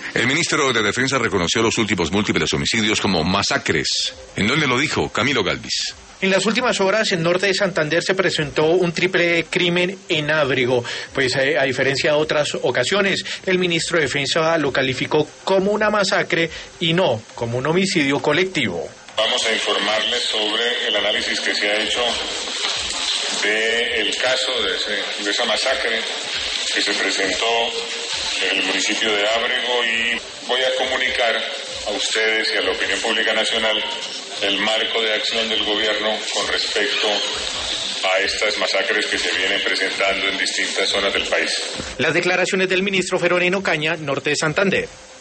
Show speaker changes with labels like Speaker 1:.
Speaker 1: El ministro de Defensa reconoció los últimos múltiples homicidios como masacres. ¿En dónde lo dijo? Camilo Galvis.
Speaker 2: En las últimas horas, en norte de Santander se presentó un triple crimen en Ábrego. Pues a diferencia de otras ocasiones, el ministro de Defensa lo calificó como una masacre y no como un homicidio colectivo.
Speaker 3: Vamos a informarles sobre el análisis que se ha hecho del caso de esa masacre que se presentó en el municipio de Ábrego, y voy a comunicar a ustedes y a la opinión pública nacional el marco de acción del gobierno con respecto a estas masacres que se vienen presentando en distintas zonas del país.
Speaker 2: Las declaraciones del ministro fueron en Ocaña, norte de Santander.